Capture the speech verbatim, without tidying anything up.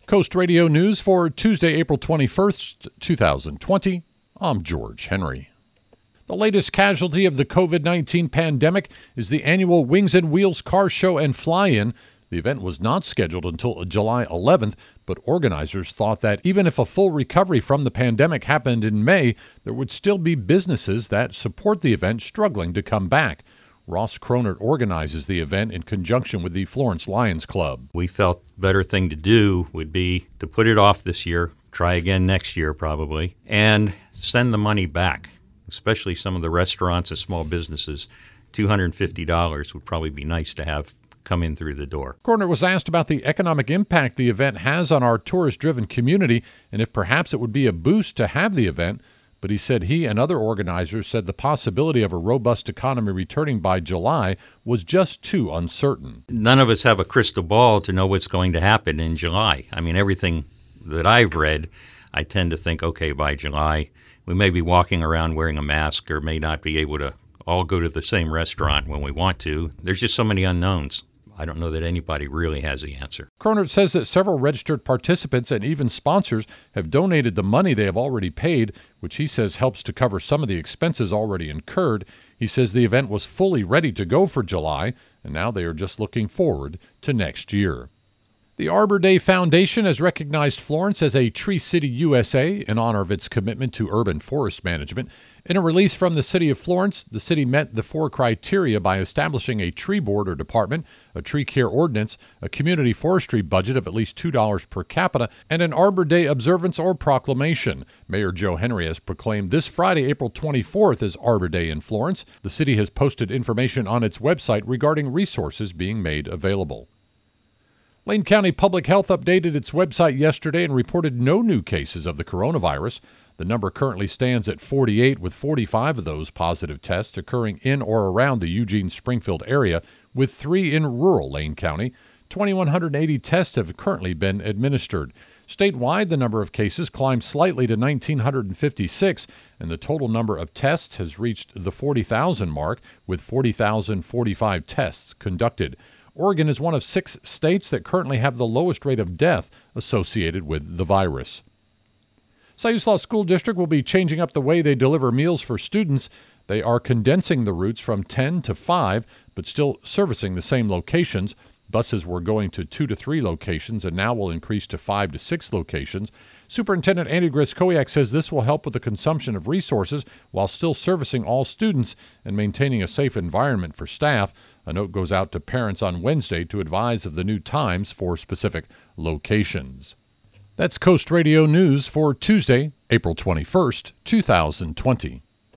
Coast Radio News for Tuesday, April twenty-first, twenty twenty. I'm George Henry. The latest casualty of the covid nineteen pandemic is the annual Wings and Wheels Car Show and Fly-In. The event was not scheduled until July eleventh, but organizers thought that even if a full recovery from the pandemic happened in May, there would still be businesses that support the event struggling to come back. Ross Cronert organizes the event in conjunction with the Florence Lions Club. We felt the better thing to do would be to put it off this year, try again next year probably, and send the money back, especially some of the restaurants and small businesses. two hundred fifty dollars would probably be nice to have come in through the door. Cronert was asked about the economic impact the event has on our tourist-driven community and if perhaps it would be a boost to have the event. But he said he and other organizers said the possibility of a robust economy returning by July was just too uncertain. None of us have a crystal ball to know what's going to happen in July. I mean, everything that I've read, I tend to think, okay, by July, we may be walking around wearing a mask or may not be able to all go to the same restaurant when we want to. There's just so many unknowns. I don't know that anybody really has the answer. Cronert says that several registered participants and even sponsors have donated the money they have already paid, which he says helps to cover some of the expenses already incurred. He says the event was fully ready to go for July, and now they are just looking forward to next year. The Arbor Day Foundation has recognized Florence as a Tree City U S A in honor of its commitment to urban forest management. In a release from the City of Florence, the city met the four criteria by establishing a tree board or department, a tree care ordinance, a community forestry budget of at least two dollars per capita, and an Arbor Day observance or proclamation. Mayor Joe Henry has proclaimed this Friday, April twenty-fourth, as Arbor Day in Florence. The city has posted information on its website regarding resources being made available. Lane County Public Health updated its website yesterday and reported no new cases of the coronavirus. The number currently stands at forty-eight, with forty-five of those positive tests occurring in or around the Eugene-Springfield area, with three in rural Lane County. two thousand one hundred eighty tests have currently been administered. Statewide, the number of cases climbed slightly to one thousand nine hundred fifty-six, and the total number of tests has reached the forty thousand mark, with forty thousand forty-five tests conducted. Oregon is one of six states that currently have the lowest rate of death associated with the virus. Siuslaw School District will be changing up the way they deliver meals for students. They are condensing the routes from ten to five, but still servicing the same locations. Buses were going to two to three locations and now will increase to five to six locations. Superintendent Andy Griskowiak says this will help with the consumption of resources while still servicing all students and maintaining a safe environment for staff. A note goes out to parents on Wednesday to advise of the new times for specific locations. That's Coast Radio News for Tuesday, April twenty-first, twenty twenty.